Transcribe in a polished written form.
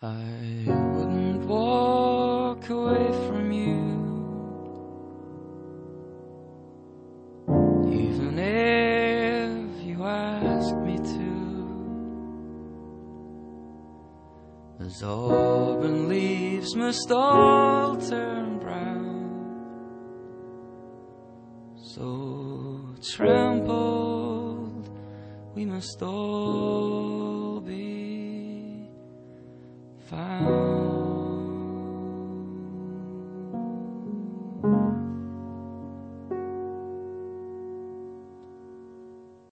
I wouldn't walk away from you, even if you asked me to. As auburn leaves must all turn brown, so trampled we must all be found.